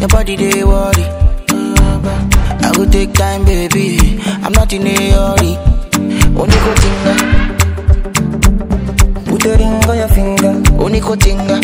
Your body they worry. I go take time, baby. I'm not in a hurry. Only go tinga. Put a ring on your finger. Only go tinga.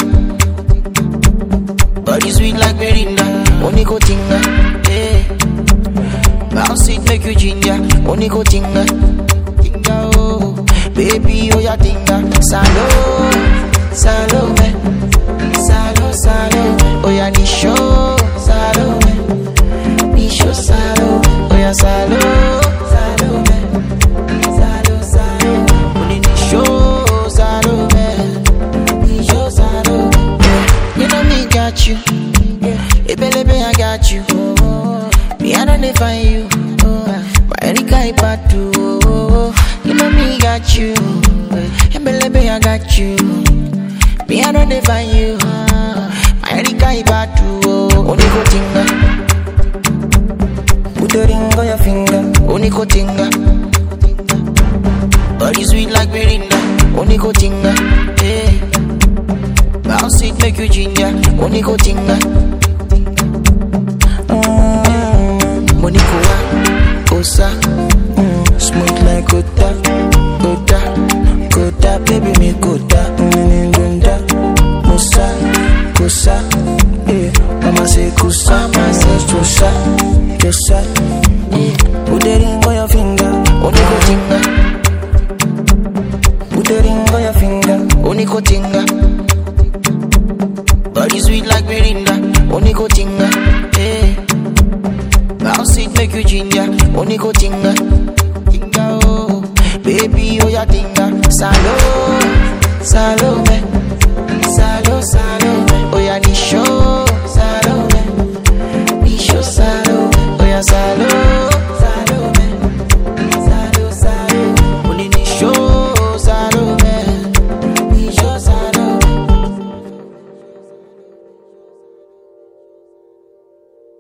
Body sweet like Belinda. Only go tinga. Yeah. Bounce it, make you ginger. Only go tinga. Tinga, oh. Baby, oh, ya tinga. Salo, salo, me. Salo, salo, oh, ya nisho. Salo, me. Nisho, salo, oh, ya salo. Salo, me. Salo, salo. Only nisho, salo, me. Nisho, salo. Yeah. You know me got you. Hey, baby, I got you. Me, I don't define you. My Erika, Ipatu. You know me got you. Hey, baby, I got you. Me, I don't define you. My Erika, Ipatu. Only go tinga. Put a ring on your finger. Only go tinga. Body sweet like Belinda. Only go tinga. Yeah. Bounce it, make you ginger. Only go tinga. Monikoa, Osa, smooth like Kota, Kota, Kota, baby me Kota, Gunda, Musa, Kusa, Mama say Kusa, Mama say Kusa, Kusa, put the ring on your finger, only go tinga, put the ring on your finger, only go tinga, body sweet like Belinda, only go tinga, yeah. Bounce it, make you ginger. Only go tinga. Tinga, oh. Baby, oh, ya tinga. Salo, salo, me.